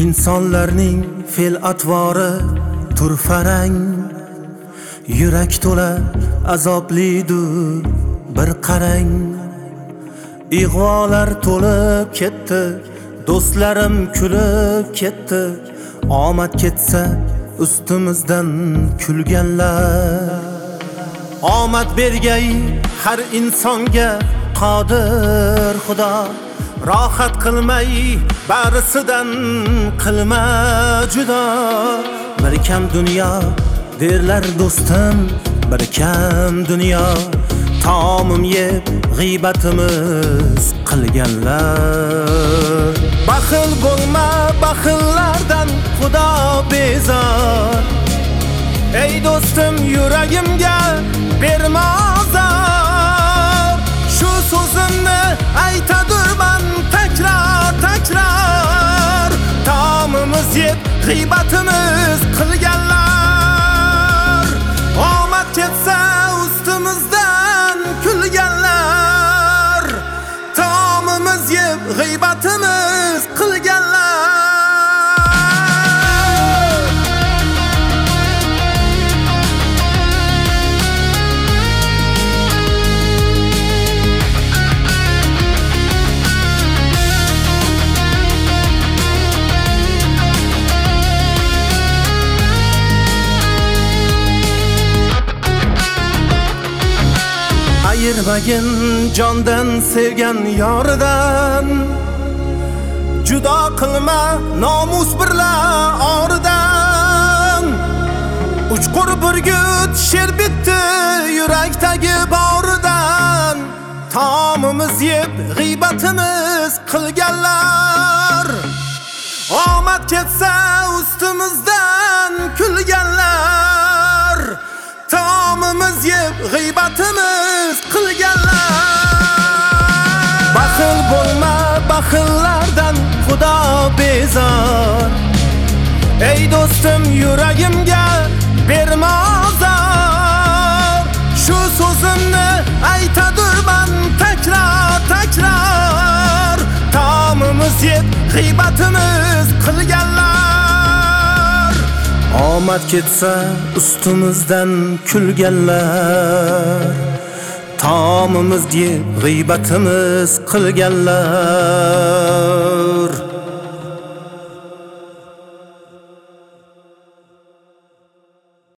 insonlarning fe'l atvori turfarang, yurak to'la azoblidur bir qarang. Ig'volar to'lib ketdi, do'stlarim kulib ketdi, omad ketsa ustimizdan kulganlar. Omad bergay har insonga qodir Xudo, rohat qilmay barisidan qilma judo. Bir kam dunyo derlar do'stim, bir kam dunyo, taomim yeb g'iybatimiz qilganlar. Baxil bo'lma, baxillardan Xudo bezor. Ey do'stim, yuragimga berma azor. Shu so'zimni aytadirman takror takror, taomimiz yeb g'iybatimiz qilganlar. Omad ketsa ustimizdan kulganlar, taomimiz yeb g'iybatimiz qilganlar. Ayirmagin jondan sevgan yoridan, judo qilma nomus birla oridan. Uchqur burgut sher bitdi yurakdagi boridan, taomimiz yeb g'iybatimiz qilganlar. Omad ketsa ustimizdan kulganlar, taomimiz yeb g'iybatimiz qilganlar. Baxil bo'lma, baxillardan Xudo bezor. Ey do'stim, yuragimga berma azor. Shu so'zimni aytadirman takror takror, taomimiz yeb g'iybatimiz qilganlar. Omad ketsa ustimizdan kulganlar, taomimiz yeb g'iybatimiz qilganlar.